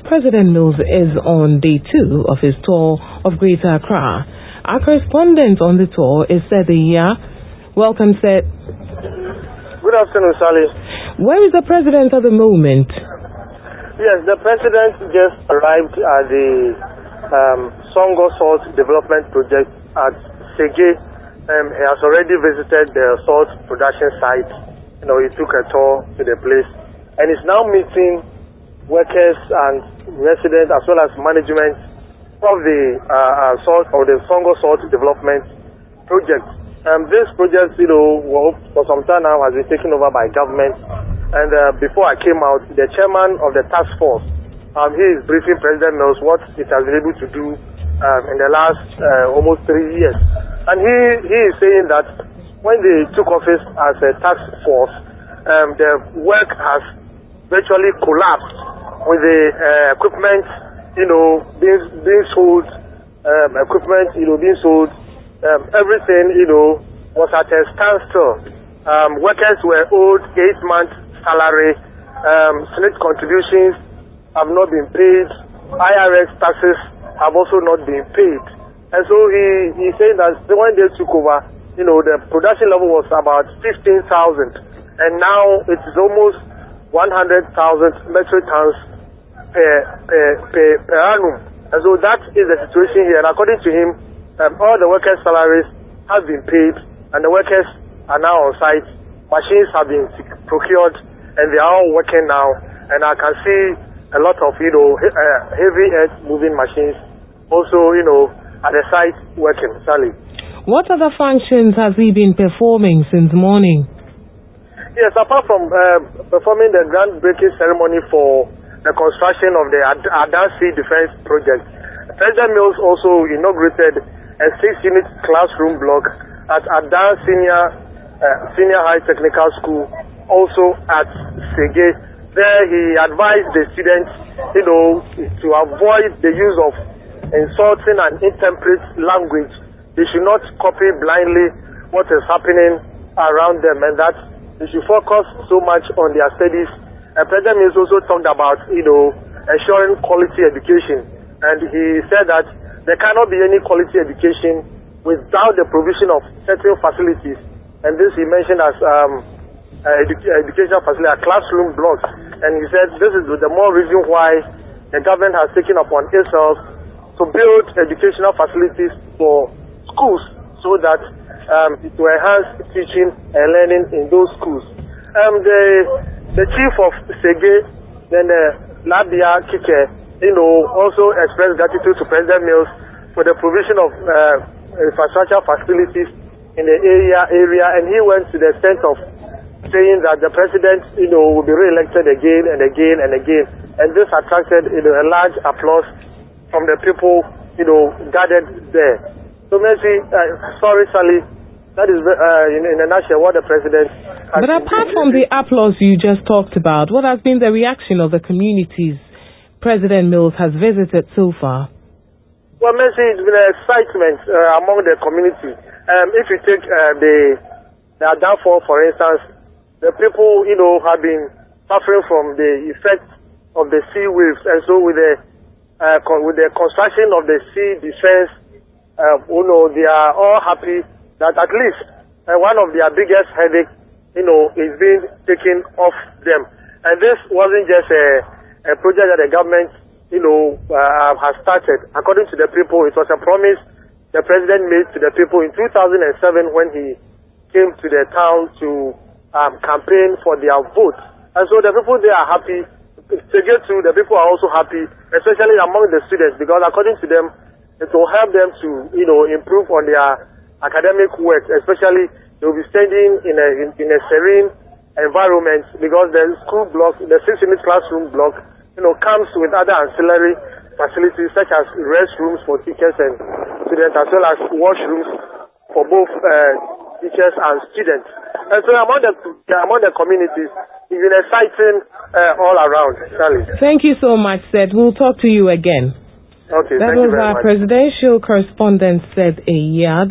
President Mills is on day 2 of his tour of Greater Accra. Our correspondent on the tour is Seth. Welcome, Seth. Good afternoon, Sally. Where is the president at the moment? Yes, the president just arrived at the Songo Salt Development Project at Sege. He has already visited the salt production site. He took a tour to the place and is now meeting workers and residents as well as management of the salt or the Songo Salt Development Project. This project, for some time now has been taken over by government. And before I came out, the chairman of the task force, he is briefing President Mills what it has been able to do in the last almost 3 years. And he is saying that when they took office as a task force, the work has virtually collapsed with the equipment, being sold, being sold. Everything, was at a standstill. Workers were owed 8 months' salary. Senate contributions have not been paid. IRS taxes have also not been paid. And so he said that when they took over, the production level was about 15,000, and now it is almost 100,000 metric tons per annum. And so that is the situation here. And according to him, all the workers' salaries have been paid, and the workers are now on site. Machines have been procured, and they are all working now. And I can see a lot of heavy earth moving machines also at the site working. Sally. What other functions has he been performing since morning? Yes, apart from performing the groundbreaking ceremony for the construction of the Adan Sea Defense Project, President Mills also inaugurated a 6-unit classroom block at Adan Senior High Technical School, also at Sege. There he advised the students, to avoid the use of insulting and intemperate language. They should not copy blindly what is happening around them, and that they should focus so much on their studies. And President Mills also talked about, ensuring quality education. And he said that there cannot be any quality education without the provision of certain facilities. And this he mentioned as educational facility, classroom blocks. And he said this is the more reason why the government has taken upon itself to build educational facilities for schools so that it will enhance teaching and learning in those schools. The chief of Sege, then Labia Kike, also expressed gratitude to President Mills for the provision of infrastructure facilities in the area, and he went to the extent of saying that the president, will be re-elected again and again and again, and this attracted a large applause from the people, gathered there. So, sorry, Sally, that is in a nutshell what the president has. But apart from the applause you just talked about, what has been the reaction of the communities President Mills has visited so far? Well, it's been an excitement among the community. If you take the Adanfo, for instance, the people, have been suffering from the effects of the sea waves, and so with the construction of the sea defense, they are all happy that at least one of their biggest headache, is being taken off them. And this wasn't just a project that the government, has started. According to the people, it was a promise the president made to the people in 2007 when he came to the town to campaign for their vote. And so the people, they are happy. To get to, the people are also happy, especially among the students, because according to them, it will help them to, improve on their academic work, especially they will be studying in a serene environment, because the school block, the 6-unit classroom block, comes with other ancillary facilities such as restrooms for teachers and students, as well as washrooms for both teachers and students. And so among the communities, it's been exciting all around, Charlie. Thank you so much, Seth. We'll talk to you again. Okay, that thank you was very our much. presidential correspondent, Seth Eyad.